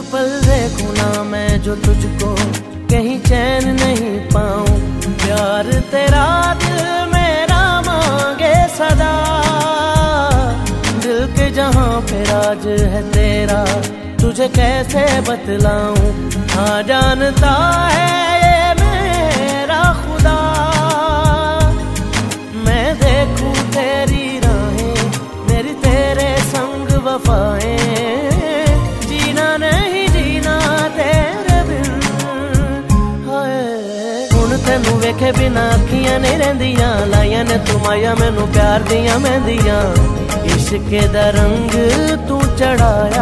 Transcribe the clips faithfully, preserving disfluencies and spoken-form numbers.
पल देखूं ना मैं जो तुझको, कहीं चैन नहीं पाऊं। प्यार तेरा दिल मेरा मांगे सदा, दिल के जहां पे राज है तेरा, तुझे कैसे बतलाऊं। हाँ जानता है ये मेरा खुदा, मैं देखूं तेरी राहें, मेरी तेरे संग वफाएं, जीना नहीं जीना तेरे बिन। हाय हुण तेनू वेखे बिना अखियां नहीं रहिंदियां, लाइयां ने तू माया मैनू प्यार दियां मेहंदियां, इश्क दा रंग तू चढ़ाया।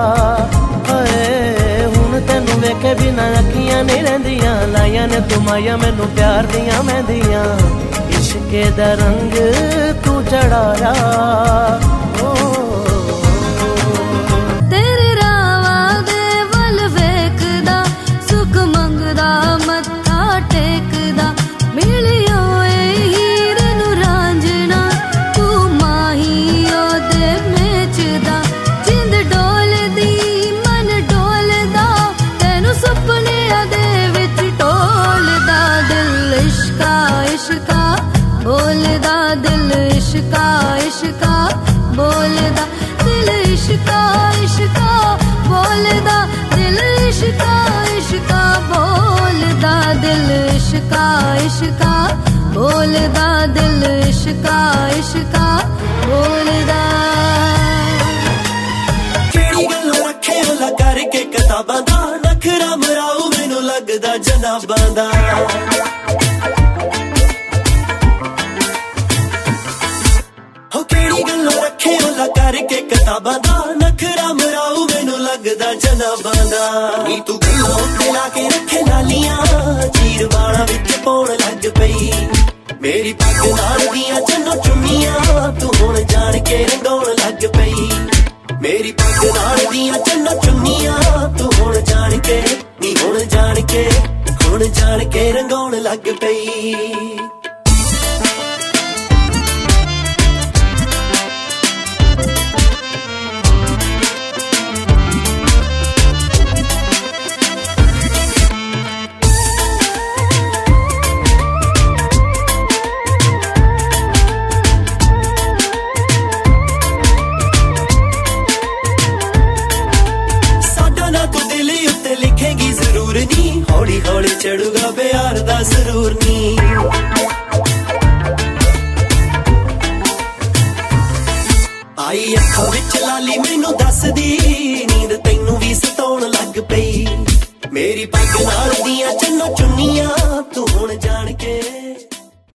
हाय हुण तेनू वेखे बिना अखियां नहीं रहिंदियां, लाइयां ने तू माया मैनू प्यार दियां मेहंदियां, इश्क दा रंग तू चढ़ाया। तेरे रावा दे वल वेखदा, सुख मंगदा मत्था टेकदा, मिलियो ए हीर नू रांझना, तू माही ओदे मेचदा। जिंद डोलदी मन डोलदा, तेनू सुपनिया दे विच टोलदा। दिल इश्का इश्का बोलदा, दिल इश्का इश्का बोलदा, दिल इश्का इश्का बोलदा, दिल इश्का इश्का बोलदा, दिल इश्का इश्का बोलदा, दिल इश्का इश्का बोलदा। केड़ी गल रखे ओला करके किताबां दा, नखरा मराऊ मैनू लगदा जनाबां दा। करके किताबां दा, नखरा मराऊ मैनू लगदा जनाबां दा। नी तू गल्लां उत्ते ला के रखे लालियां, चीर बाणा विच पौण लग पई। मेरी पग नाल दियां चन्नो चुन्नियां, तू हुण जाण के रंगाउण लग पई। मेरी पग नाल दियां चन्नो चुन्नियां, तू हुण जाण के, नी हुण जाण के, हुण जाण के रंगाउण लग पई। लिखेगी जरूर नी, हौली हौली चढ़ूगा प्यार दा जरूर नी। आई अखां विच लाली मैनू दसदी, नींद तैनू भी सताउण लग पई। मेरी पग नाल दियां चन्नो चुन्नियां, तू हुण जाण के